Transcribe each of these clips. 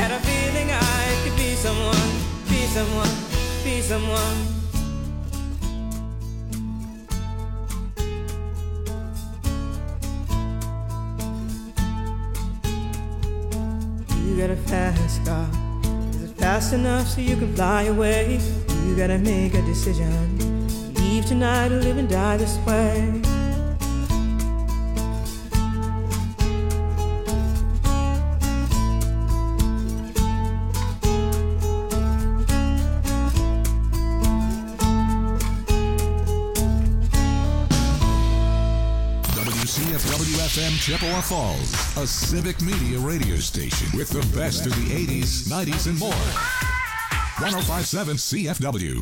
had a feeling I could be someone, be someone, be someone. You got a fast car. Is it fast enough so you can fly away? You gotta make a decision. Leave tonight or live and die this way. WCFW-FM Chippewa Falls, a civic media radio station with the best of the 80s, 90s, and more. 105.7 CFW.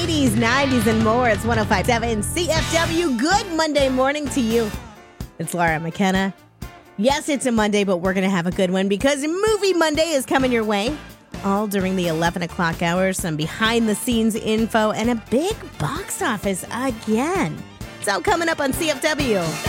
80s, 90s, and more. It's 105.7 CFW. Good Monday morning to you. It's Laura McKenna. Yes, it's a Monday, but we're going to have a good one because Movie Monday is coming your way. All during the 11 o'clock hour, some behind-the-scenes info, and a big box office again. It's all coming up on CFW.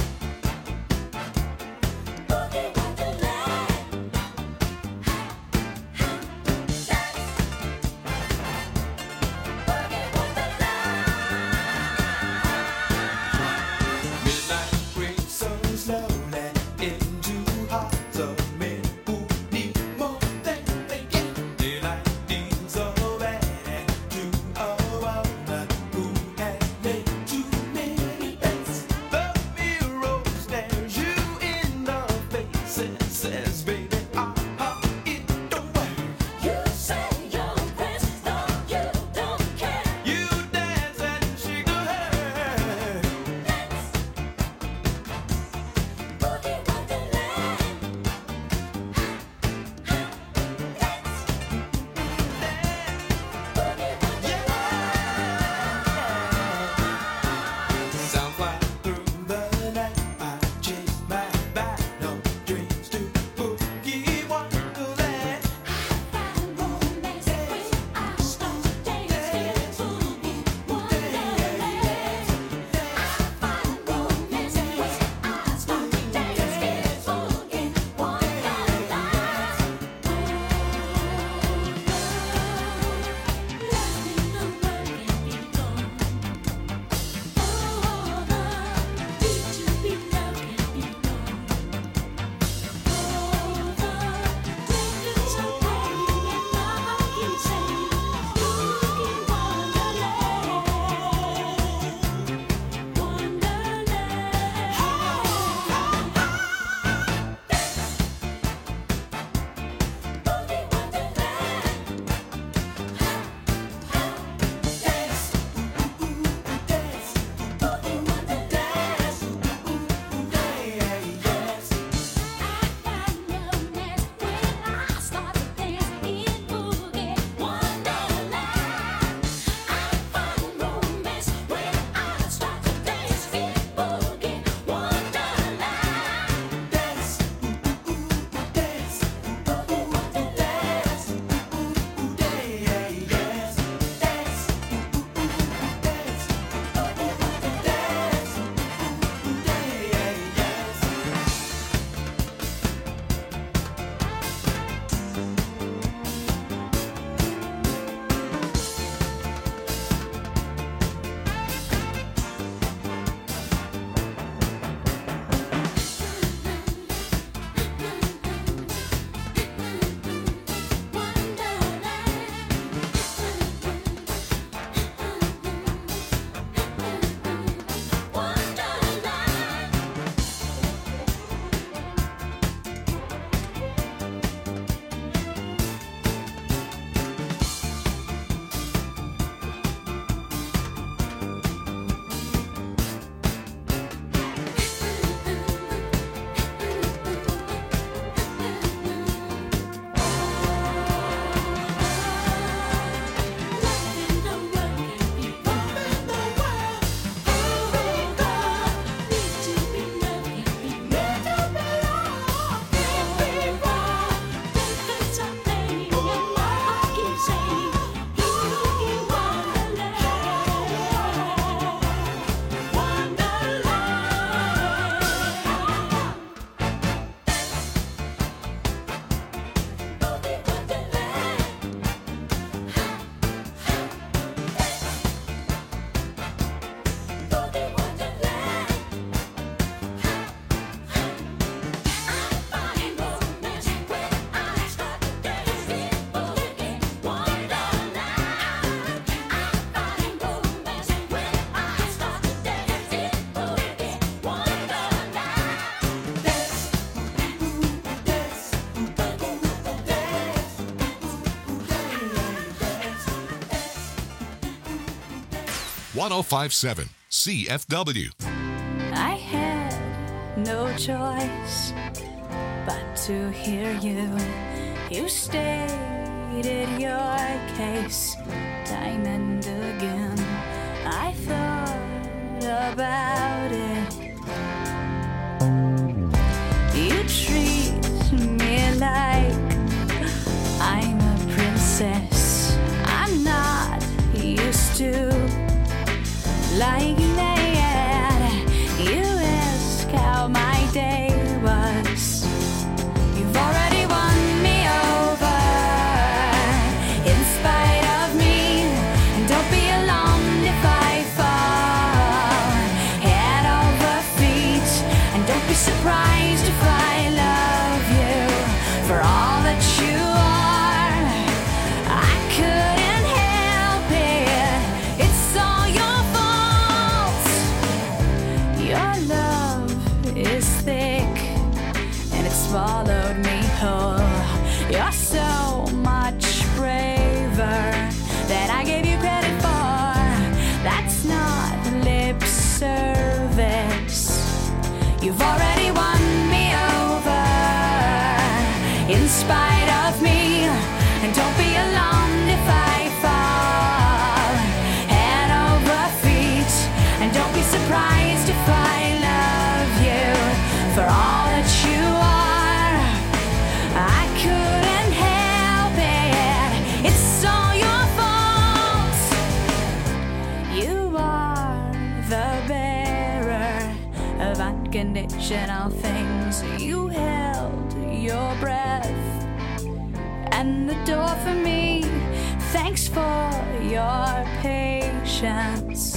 .1057 CFW. I had no choice but to hear you. You stated your case. time and again I thought about it. You treat me like I'm a princess. I'm not used to like that. You ask how my day was. You've already won me over in spite of me. And don't be alarmed if I fall head over feet. And don't be surprised if I love you for all that you are. I couldn't help it. It's all your fault. Your love is thick and it swallowed me whole. You're so much braver than I gave you credit for. That's not lip service. You've already won me over in spite of me. And don't be alarmed if I fall head over feet. And don't be surprised if I love you for all that you are. I couldn't help it. It's all your fault. You are the bearer of unconditional things. You held your breath and the door for me. Thanks for your patience.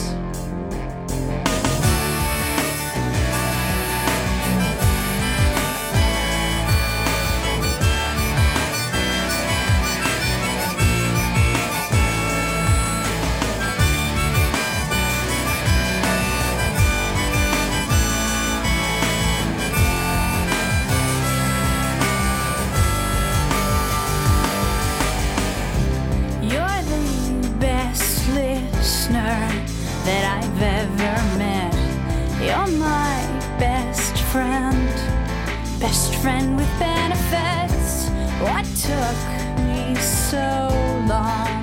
You're the best listener that I've ever met. You're my best friend with benefits. What took me so long?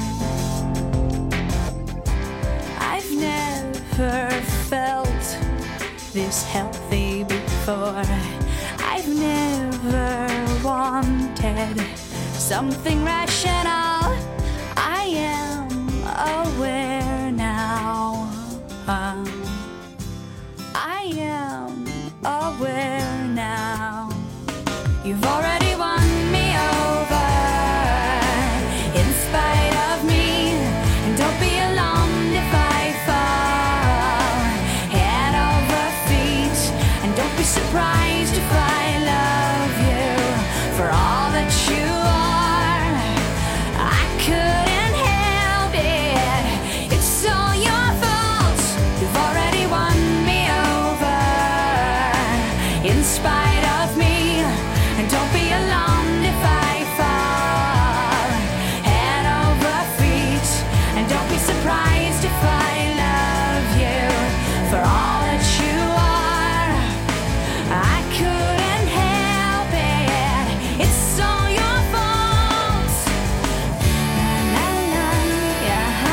I've never felt this healthy before. I've never wanted something rational. I am aware now. I am aware now. You've already won me over in spite of me. And don't be alarmed if I fall head over feet. And don't be surprised if I love you for all that you are. I couldn't help it. It's all your fault. You've already won me over in spite of me. And don't be alarmed if I fall head over feet. And don't be surprised if I love you for all that you are. I couldn't help it. It's all your fault. La, la, yeah,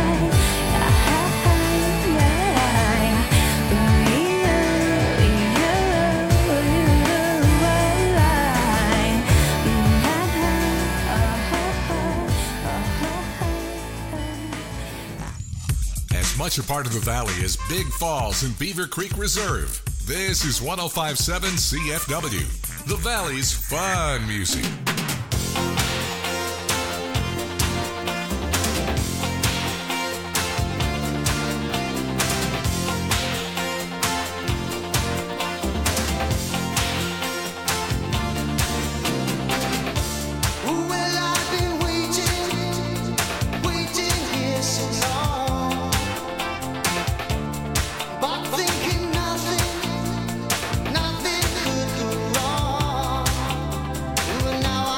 As much a part of the valley as Big Falls and Beaver Creek Reserve, this is 105.7 CFW, the Valley's fun music. Well, I've been waiting here so long, but thinking nothing could go wrong. Well, now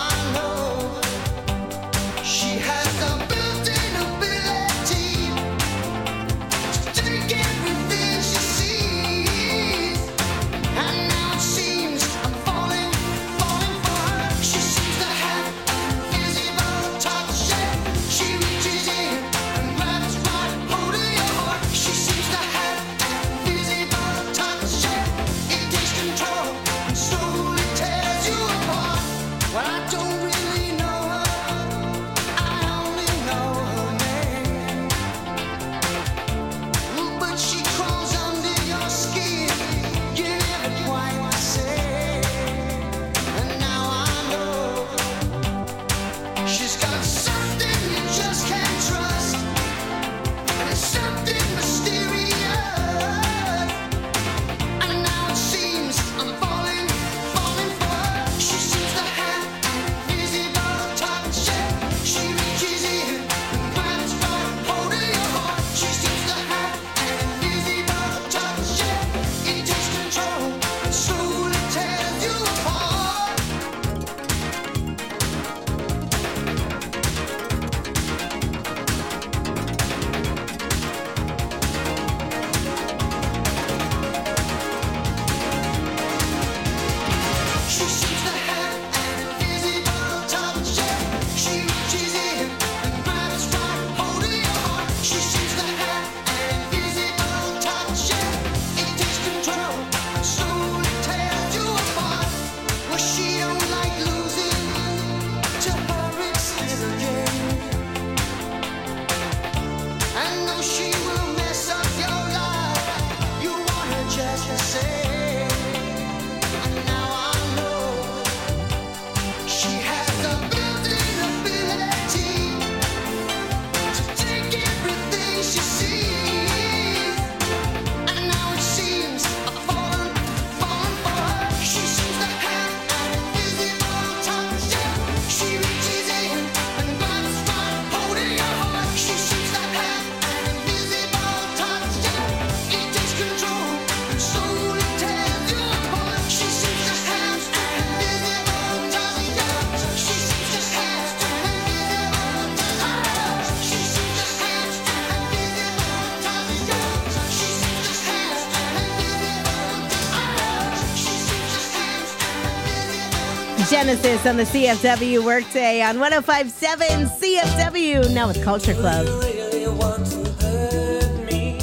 Genesis on the CFW Workday on 105.7 CFW. Now with Culture Club. Really want to hurt me?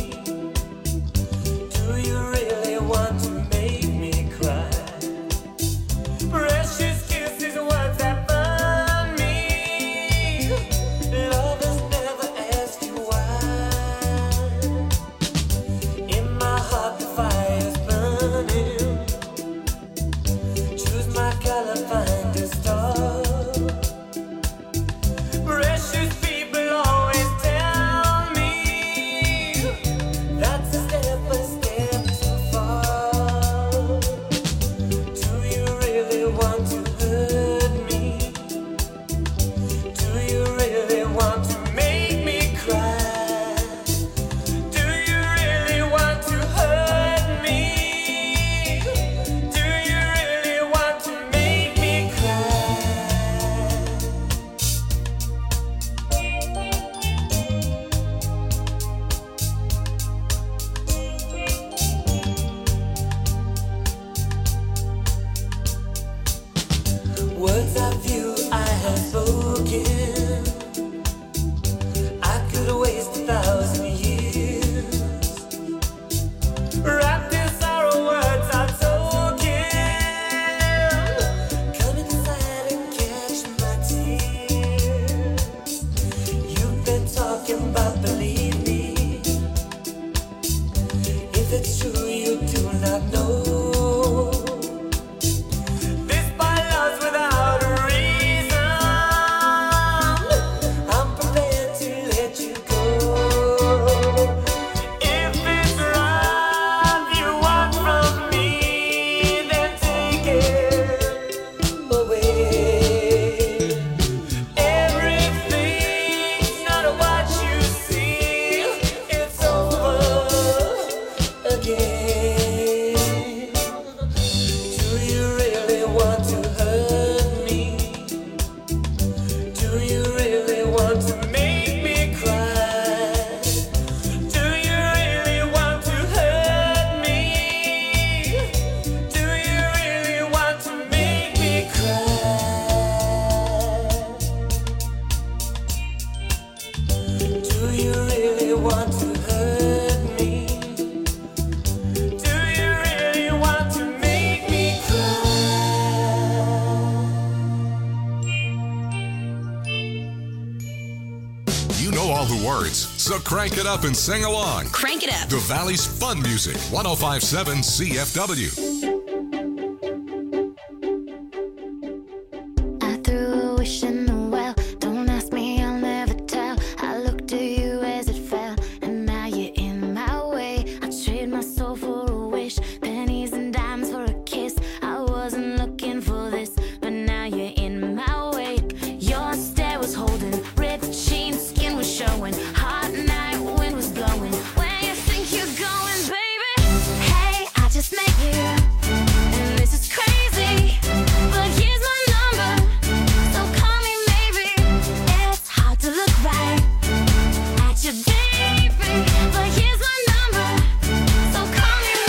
Do you really want to make me cry? Precious kisses, words that burn me. Lovers never ask you why. In my heart the fire's burning. Choose my color, find a star. Precious people always tell me that's a step too far. Do you really want to hurt me? Do you really want to make me cry? Do you really want to hurt me? Do you really want to make me cry? Words of you I have spoken. I could waste 1,000 years. Wrapped in sorrow, words are token. Come inside and catch my tears. You've been talking about, believe me. If it's true, you do not know. This by love's without a reason. I'm prepared to let you go. If it's love you want from me, then take it away. Everything's not what you see. It's over again. Do you really want to hurt me? Do you really want to make me cry? Do you really want to hurt me? Do you really want to make me cry? Do you really want to hurt me? Do you really want to make me cry? You know all the words, so crank it up and sing along. Crank it up. The Valley's fun music, 105.7 CFW. I threw a wish in the well. Don't ask me, I'll never tell. I looked at you as it fell, and now you're in my way. I trade my soul for a wish, pennies and dimes for a kiss. I wasn't looking for this, but now you're in my way. Your stare was holding, ripped jeans, skin was showing. Hot night, wind was blowing. Where you think you're going, baby? Hey, I just met you, and this is crazy. But here's my number, so call me maybe. It's hard to look right at you, baby. But here's my number, so call me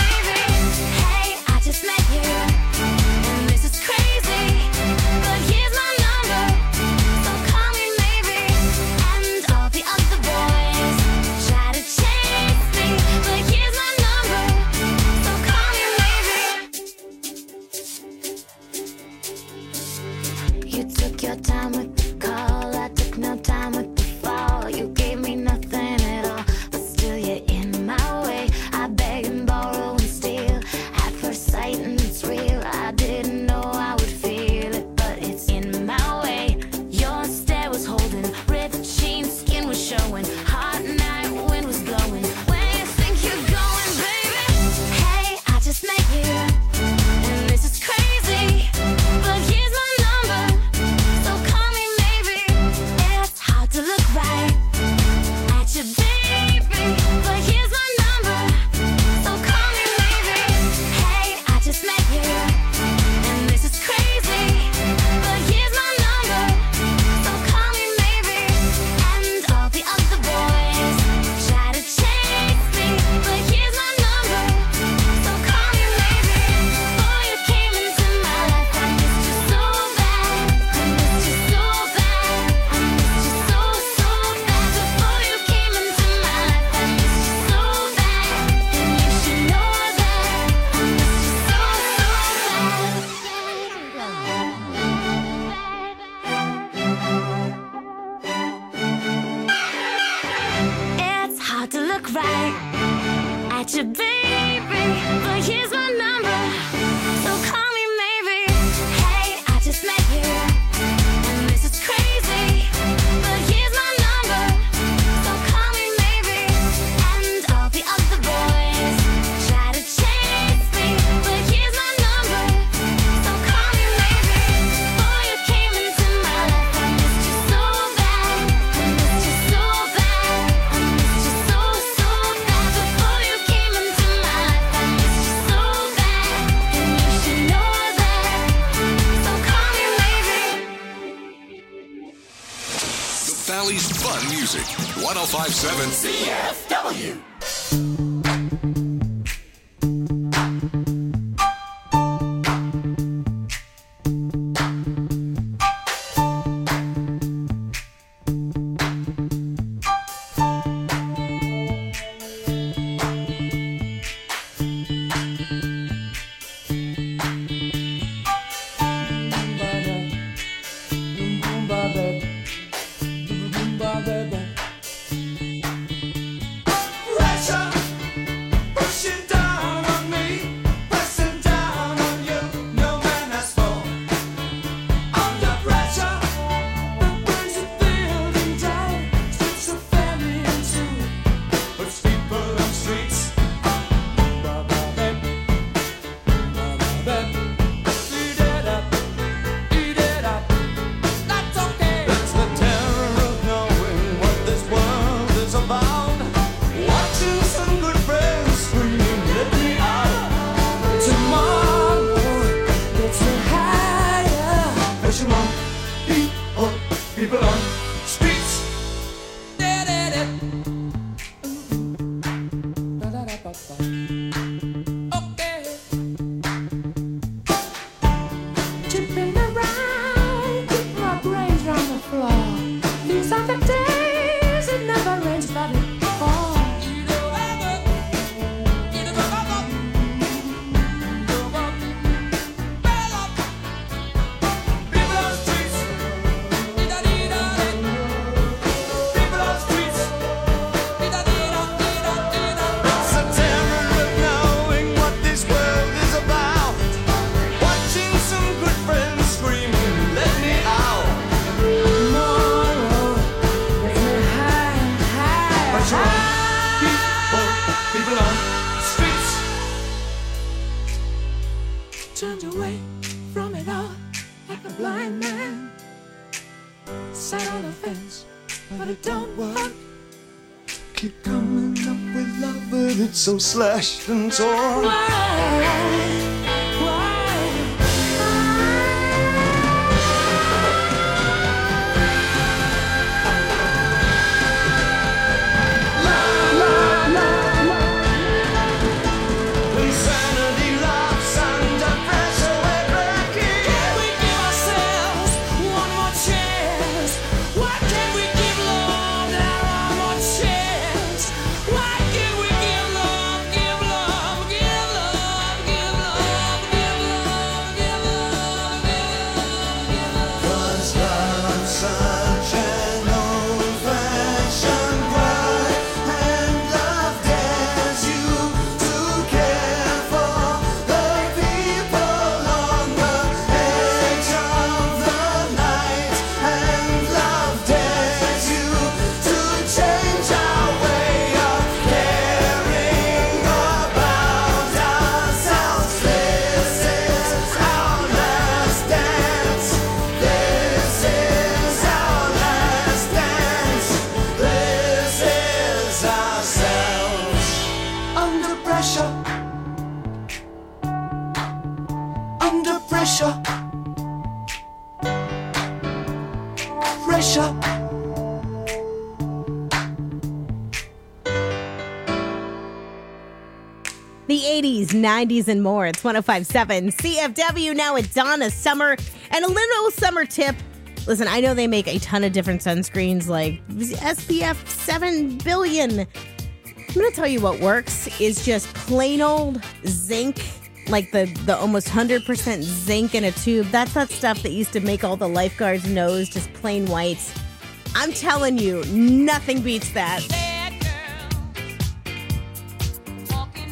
at you, baby. But here's my number, so call me maybe. Hey, I just met you, and this is crazy. But here's my number, so call me maybe. And all the other boys try to chase me, but here's my number, so call me maybe. Before you came into my life, I missed you so bad. I missed you so bad. I missed you so, so bad. Before you came into my life, I missed you so bad. And you should know that, so call me maybe. The Valley's fun music. 1057 CFW. Pushing down on me, pressing down on you. No man has fallen under pressure. That brings a building down, strips a family in two, puts people on streets. Eat it up, eat it up. That's okay. That's the terror of knowing what this world is about. Watching some good friends screaming, let me out. Tomorrow gets me higher. Pressure on people on streets. Okay. Chipping around, keep my brains on the floor. These are the days it never rains, but it falls. People on streets. People on streets. It's the terror of knowing what this world is about. Watching some good friends screaming, let me out. Tomorrow gets me higher. Pressure on people on streets. Turned away from it all like a blind man. Sat on the fence, but it don't work. Keep coming up with love, but it's so slashed and torn. Why? Insanity laughs under pressure, we're breaking. Can we give ourselves one more chance? Why can't we give love now one more chance? Why can't we give love, give love, give love, give love, give love, give love, give love? 'Cause love's such an old-fashioned word, and love dares you to care for the people on the edge of the night, and love dares you to change our way of caring about ourselves. This is our last dance. This is our last dance. This is ourselves. Under pressure. Under pressure. Pressure. The 80s, 90s, and more. It's 1057 CFW. Now it's Donna Summer. And a little summer tip. Listen, I know they make a ton of different sunscreens like SPF 7 billion. I'm going to tell you what works is just plain old zinc, like the almost 100% zinc in a tube. That's that stuff that used to make all the lifeguards' nose just plain white. I'm telling you, nothing beats that. Walking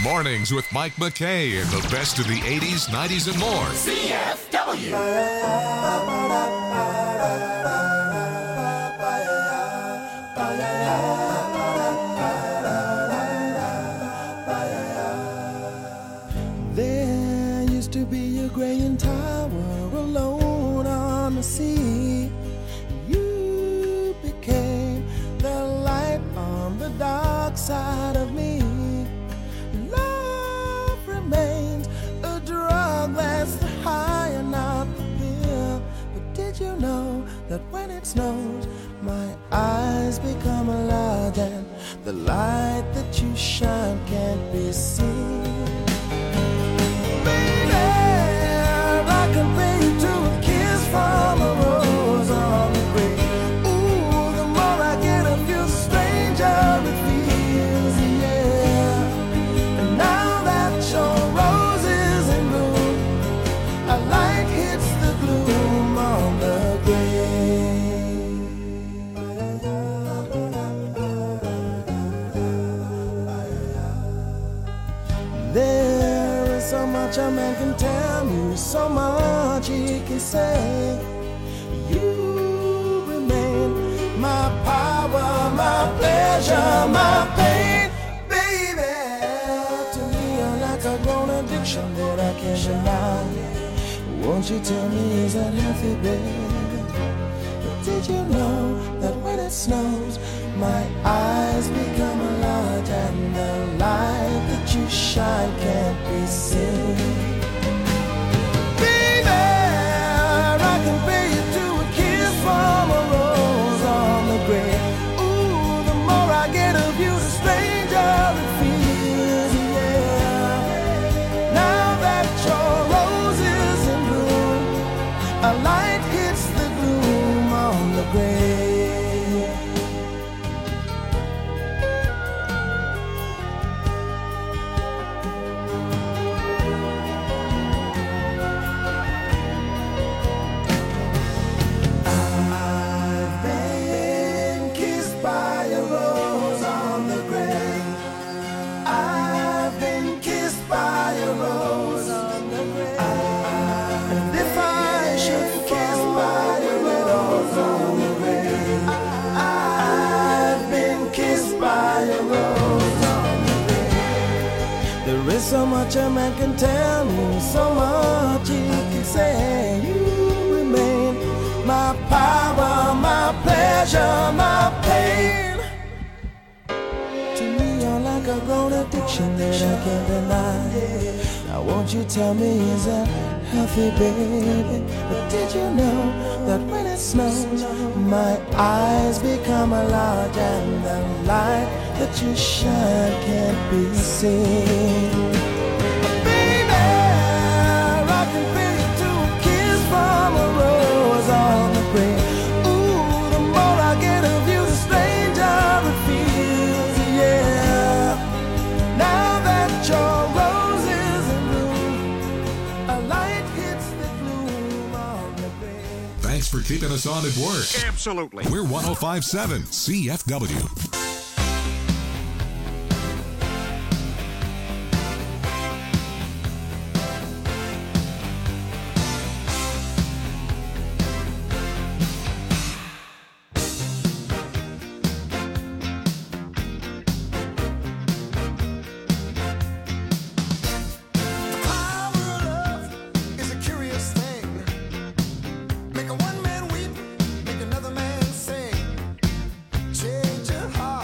Mornings with Mike McKay and the best of the 80s, 90s, and more. There used to be a graying tower alone on the sea. You became the light on the dark side of me. Love remains a drug that's the high and not the pill. But did you know that when it snows, my eyes become large and the light that you shine can't be seen? I compare you to a kiss from a rose on the grave. Ooh, the more I get of you, the stranger it feels, yeah. And now that your rose is in bloom, a light hits the gloom on the grave. There is so much a man can tell you, so much he can say. You remain my power, my pleasure, my pain, baby. To me, you're like a grown addiction that I can't deny. Won't you tell me, is that healthy, baby? But did you know that when it snows, my eyes become large and the light that you shine can't be seen? From a rose on the grave. Ooh, the more I get of you, the stranger it feels, yeah. Now that your rose is in bloom, a light hits the gloom on the grave. So much a man can tell me, so much he can say. You remain my power, my pleasure, my pain. To me, you're like a grown addiction that I can't deny. Now won't you tell me, is that healthy, baby? But did you know that when it snows, my eyes become large and the light that you shine can't be seen? From a rose on the grave. Ooh, the more I get of you, the stranger it feels, yeah. Now that your rose is in bloom, a light hits the gloom on the grave. Thanks for keeping us on at work. Absolutely. We're 105.7 CFW. Make a one man weep, make another man sing. Change your heart.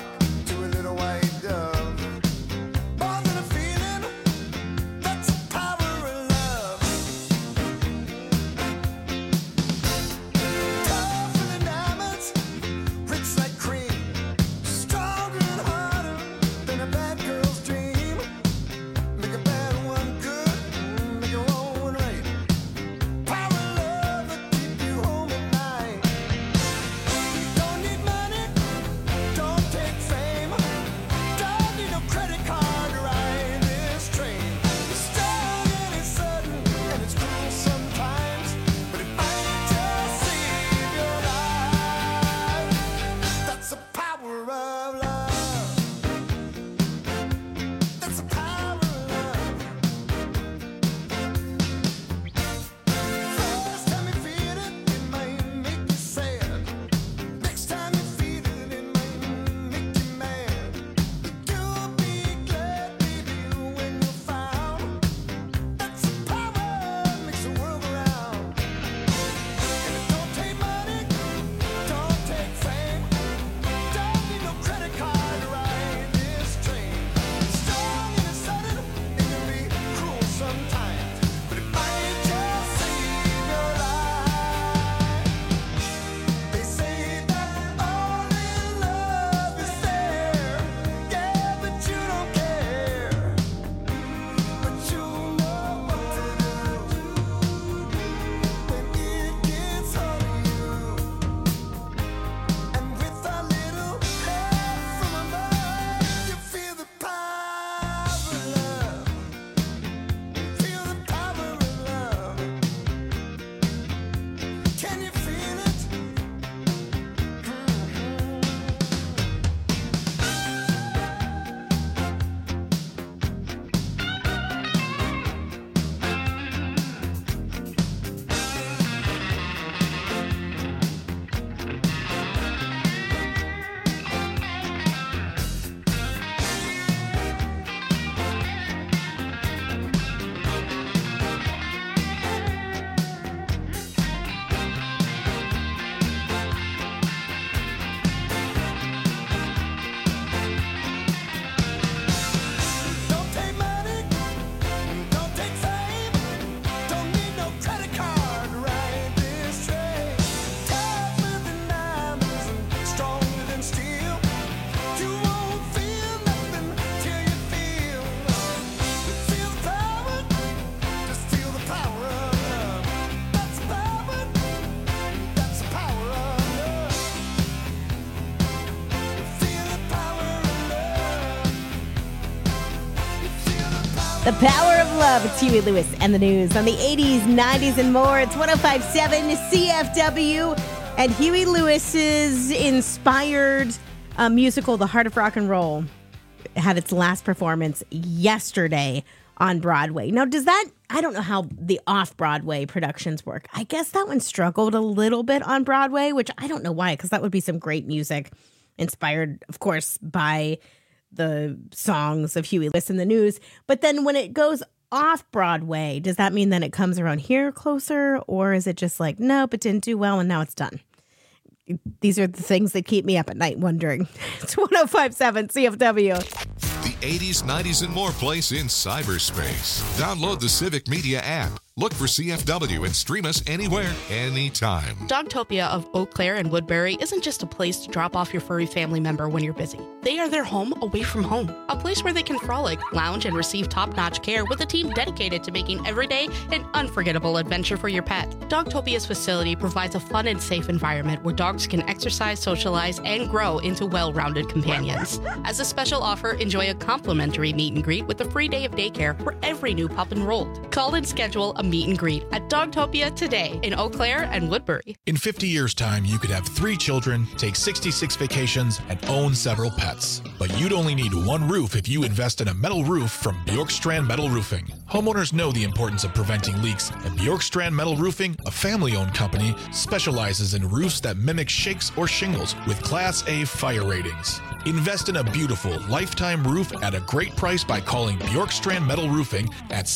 The Power of Love. It's Huey Lewis and the News on the 80s, 90s, and more. It's 105.7 CFW. And Huey Lewis's inspired musical, The Heart of Rock and Roll, had its last performance yesterday on Broadway. Now, I don't know how the off-Broadway productions work. I guess that one struggled a little bit on Broadway, which I don't know why, because that would be some great music inspired, of course, by the songs of Huey Lewis and the News. But then when it goes off Broadway, does that mean then it comes around here closer? Or is it just like, nope, it didn't do well and now it's done? These are the things that keep me up at night wondering. It's 105.7 CFW. The 80s, 90s, and more place in cyberspace. Download the Civic Media app. Look for CFW and stream us anywhere, anytime. Dogtopia of Eau Claire and Woodbury isn't just a place to drop off your furry family member when you're busy. They are their home away from home. A place where they can frolic, lounge, and receive top-notch care with a team dedicated to making every day an unforgettable adventure for your pet. Dogtopia's facility provides a fun and safe environment where dogs can exercise, socialize, and grow into well-rounded companions. As a special offer, enjoy a complimentary meet and greet with a free day of daycare for every new pup enrolled. Call and schedule a meet and greet at Dogtopia today in Eau Claire and Woodbury. In 50 years' time, you could have 3 children, take 66 vacations, and own several pets. But you'd only need one roof if you invest in a metal roof from Bjorkstrand Metal Roofing. Homeowners know the importance of preventing leaks, and Bjorkstrand Metal Roofing, a family-owned company, specializes in roofs that mimic shakes or shingles with Class A fire ratings. Invest in a beautiful, lifetime roof at a great price by calling Bjorkstrand Metal Roofing at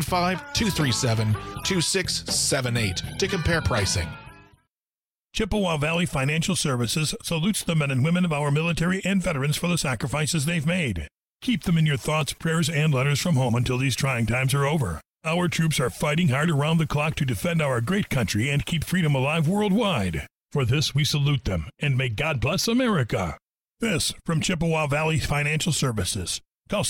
715-237-2678 to compare pricing. Chippewa Valley Financial Services salutes the men and women of our military and veterans for the sacrifices they've made. Keep them in your thoughts, prayers, and letters from home until these trying times are over. Our troops are fighting hard around the clock to defend our great country and keep freedom alive worldwide. For this, we salute them, and may God bless America. This from Chippewa Valley Financial Services. Call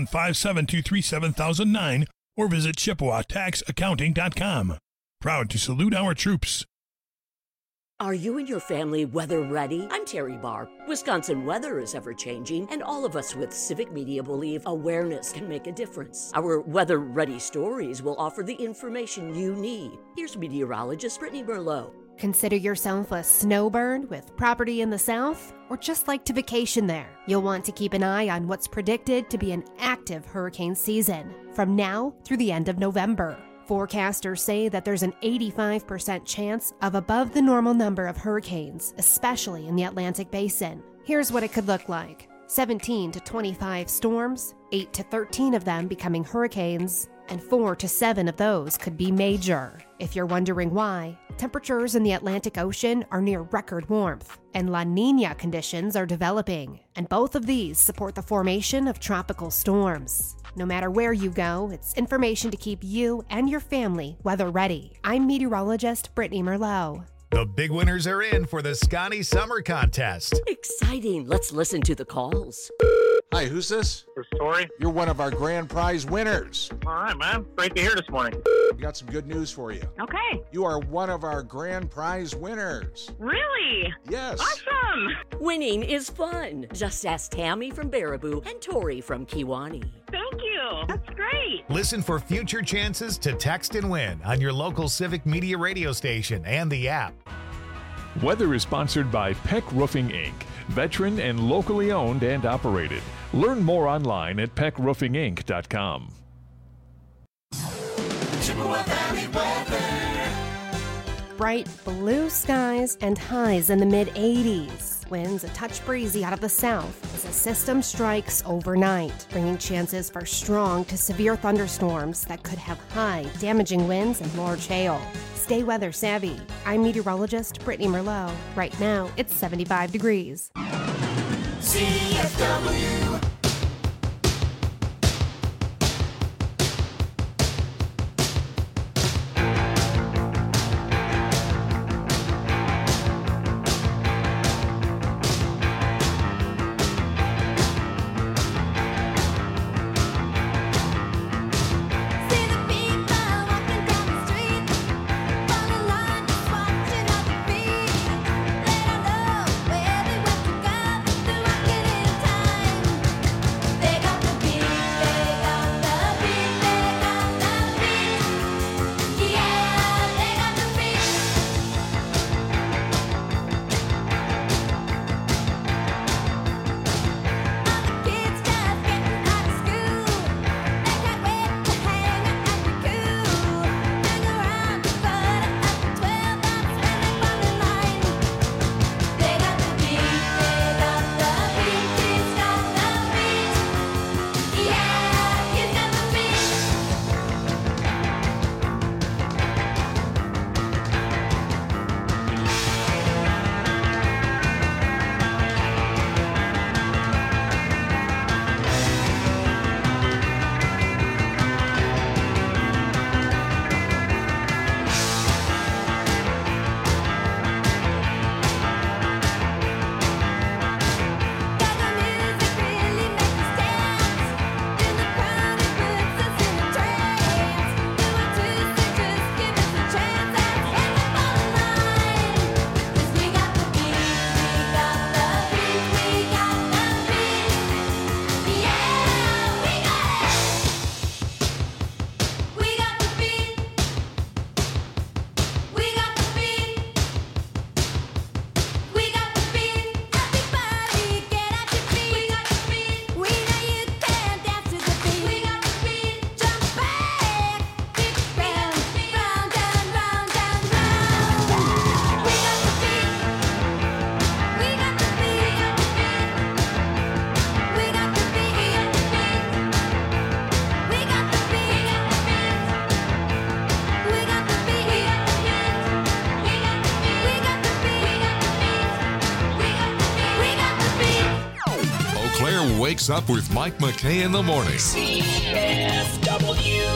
715-723-7009 or visit ChippewaTaxAccounting.com. Proud to salute our troops. Are you and your family weather ready? I'm Terry Barr. Wisconsin weather is ever changing, and all of us with Civic Media believe awareness can make a difference. Our weather ready stories will offer the information you need. Here's meteorologist Brittany Merlot. Consider yourself a snowbird with property in the south, or just like to vacation there. You'll want to keep an eye on what's predicted to be an active hurricane season from now through the end of November. Forecasters say that there's an 85% chance of above the normal number of hurricanes, especially in the Atlantic Basin. Here's what it could look like. 17 to 25 storms, 8 to 13 of them becoming hurricanes, and 4 to 7 of those could be major. If you're wondering why, temperatures in the Atlantic Ocean are near record warmth, and La Niña conditions are developing, and both of these support the formation of tropical storms. No matter where you go, it's information to keep you and your family weather ready. I'm meteorologist Brittany Merlot. The big winners are in for the Scotty Summer Contest. Exciting. Let's listen to the calls. Hi, who's this? It's Tori. You're one of our grand prize winners. All right, man. Great to hear this morning. We got some good news for you. Okay. You are one of our grand prize winners. Really? Yes. Awesome. Winning is fun. Just ask Tammy from Baraboo and Tori from Kiwani. Thank you. That's great. Listen for future chances to text and win on your local Civic Media radio station and the app. Weather is sponsored by Peck Roofing, Inc., veteran and locally owned and operated. Learn more online at peckroofinginc.com. Chippewa Valley weather. Bright blue skies and highs in the mid-80s. Winds a touch breezy out of the south as a system strikes overnight, bringing chances for strong to severe thunderstorms that could have high, damaging winds and large hail. Stay weather savvy. I'm meteorologist Brittany Merlot. Right now, it's 75 degrees. CFW. Weather Wakes Up with Mike McKay in the morning. CFW.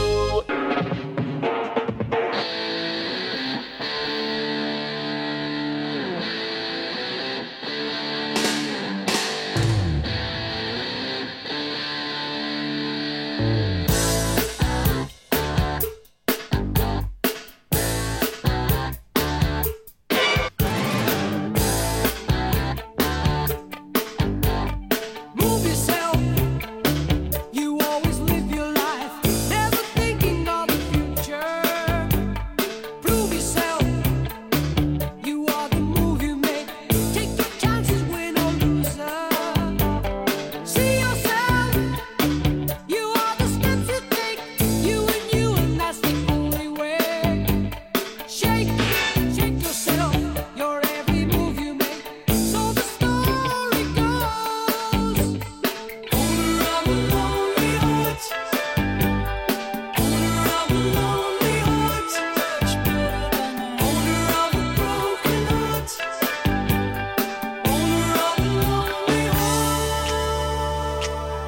Move yourself. You always live your life, never thinking of the future. Prove yourself. You are the move you make. Take your chances, win or loser. See yourself. You are the steps you take. You, and that's the only way. Shake yourself. Your every move you make. So the story goes. Owner of a lonely heart. Owner of a lonely heart. Owner of a broken heart. Owner of a lonely heart.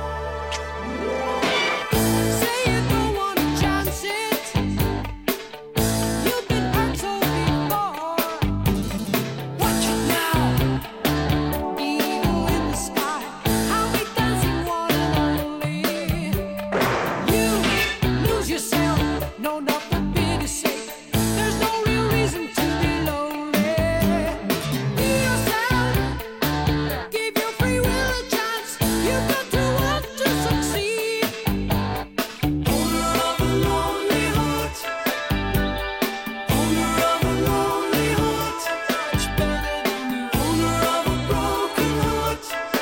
Say you don't want to chance it. You've been hurt so before. Watch it now. Eagle in the sky. I'll be dancing one and only. You lose yourself. No, not for pity's sake. There's no real reason to be lonely. Be yourself. Give your free will a chance. You've got to want to succeed. Owner of a lonely heart. Owner of a lonely heart. Owner of a broken heart.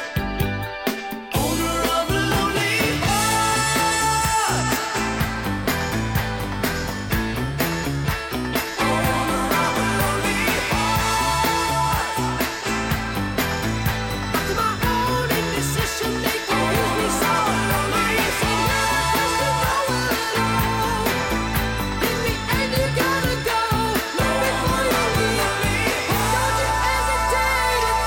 Owner of a lonely To my own indecision, they confuse me so. I ain't seen nothing to go alone. In the end, you gotta go. Long before you leave me. Don't you hesitate at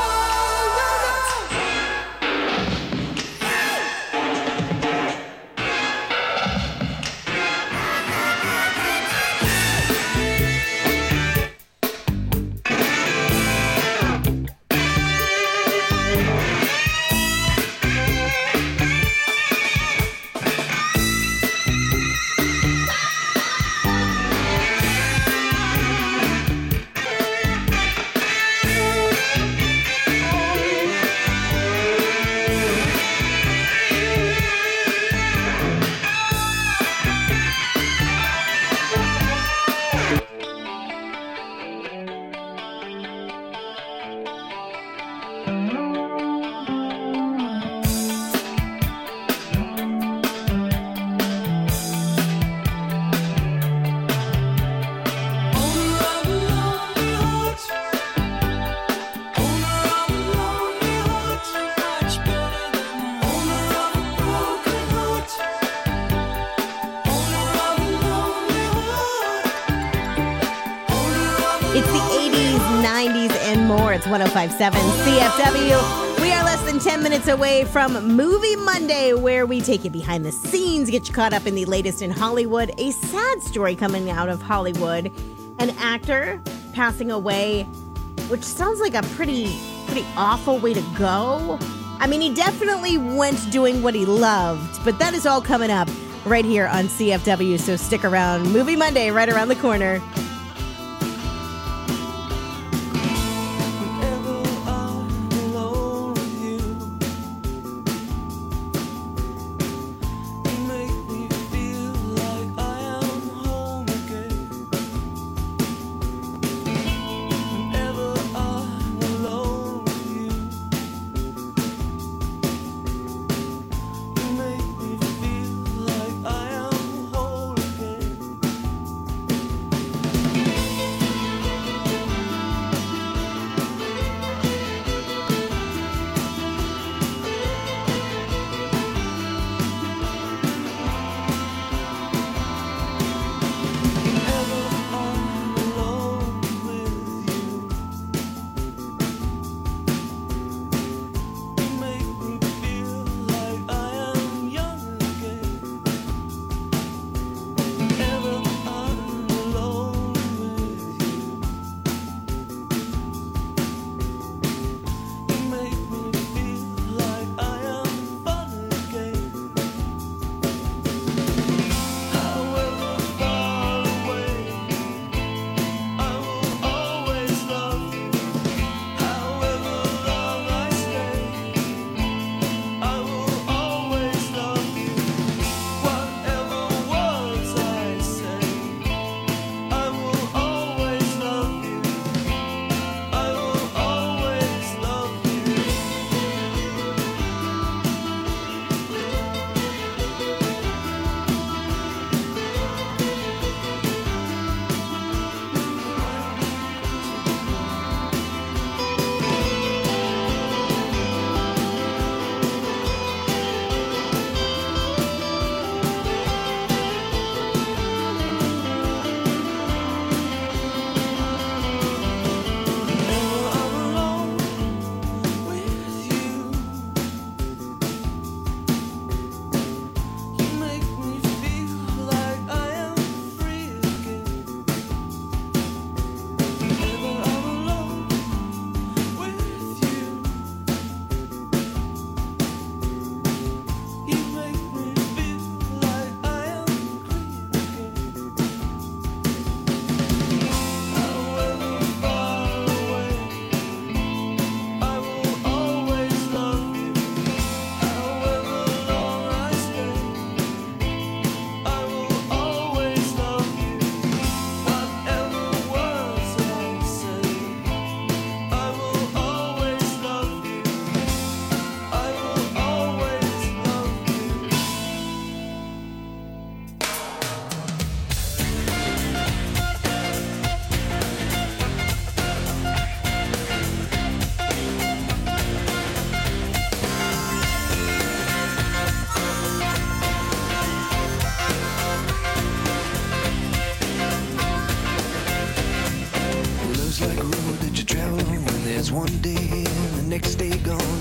It's the 80s, 90s, and more. It's 105.7 CFW. We are less than 10 minutes away from Movie Monday, where we take you behind the scenes, get you caught up in the latest in Hollywood. A sad story coming out of Hollywood. An actor passing away, which sounds like a pretty awful way to go. I mean, he definitely went doing what he loved, but that is all coming up right here on CFW, so stick around. Movie Monday right around the corner. Make me feel like I am whole again. Make me feel like I am whole again.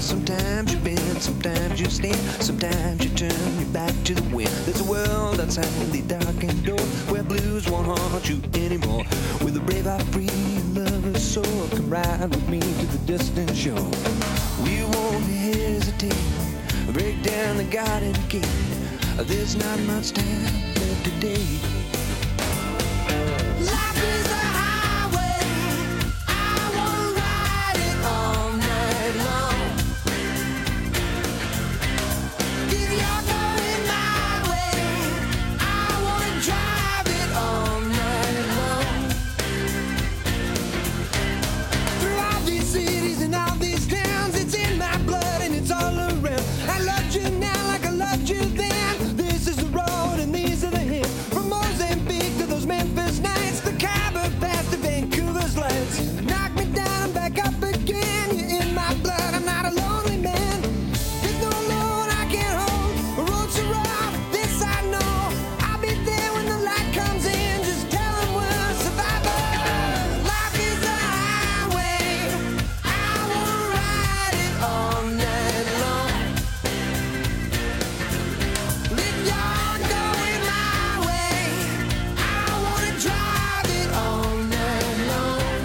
Sometimes you bend, sometimes you stand, sometimes you turn your back to the wind. There's a world outside the darkened door where blues won't haunt you anymore. With a brave heart, free lover's soul, come ride with me to the distant shore. We won't hesitate, break down the garden gate. There's not much time left today. Life is a highway, I wanna ride it all night long. If you're going my way, I wanna drive it all night long. Through all these cities and all these towns, it's in my blood and it's all around. I loved you now like I loved you then. This is the road and these are the hills. From Mozambique to those Memphis nights, the Khyber Pass to Vancouver's lights. Knock me down and back up again. You're in my blood, I'm not a lonely man. There's no load I can't hold. The road's so rough, this I know. I'll be there when the light comes in. Just tell them we're survivors. Life is a highway, I wanna ride it all night long. If you're going my way, I wanna drive it all night long.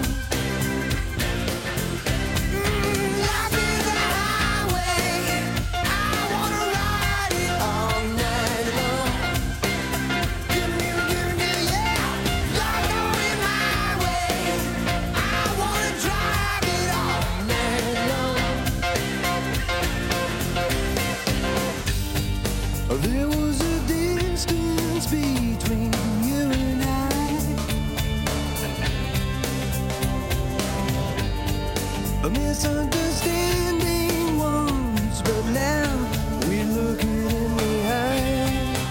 Life is a highway, I wanna ride it all night long. Give me, yeah. You're going my way, I wanna drive it all night long. There was a distance between you and I, a misunderstanding once, but now we look it in the eye.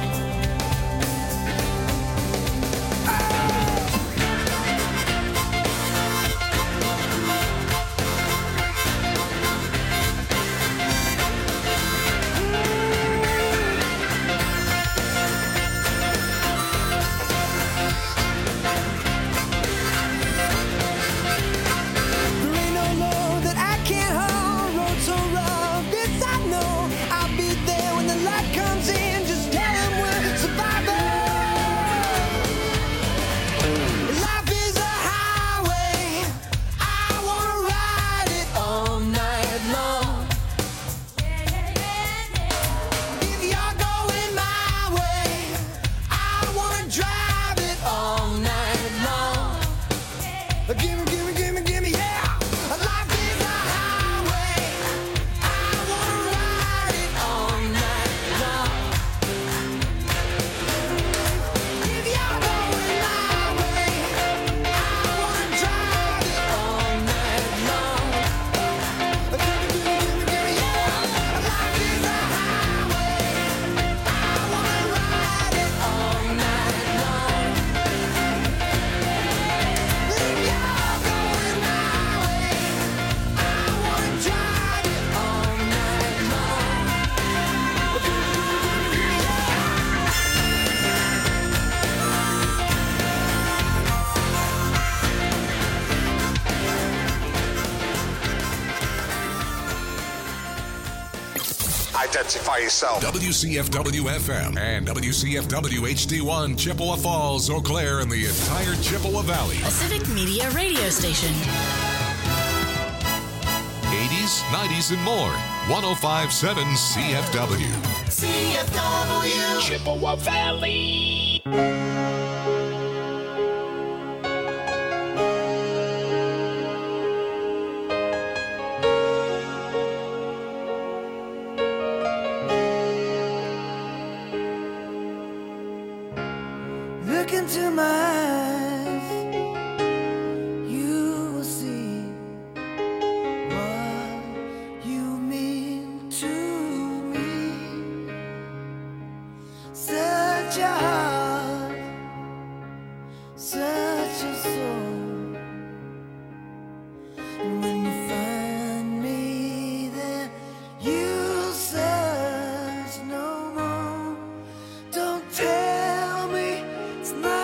There ain't no load that I can't haul. Road so rough, this I know. I'll be there when the light comes in. Just tell them we're survivors. Life is a highway, I wanna ride it all night long. If you're going my way, I wanna drive it all night long. Gimme, yeah. Life is a highway, I wanna ride it all night long. If you're going my way, I wanna drive it all night long. Gimme, yeah. Life is a highway, I wanna ride it all night long. If you're going my way, I wanna drive it all night long. Identify yourself. WCFW FM and WCFW HD1 Chippewa Falls, Eau Claire, and the entire Chippewa Valley. A Civic Media radio station. 80s, 90s, and more. 1057 CFW. CFW. Chippewa Valley.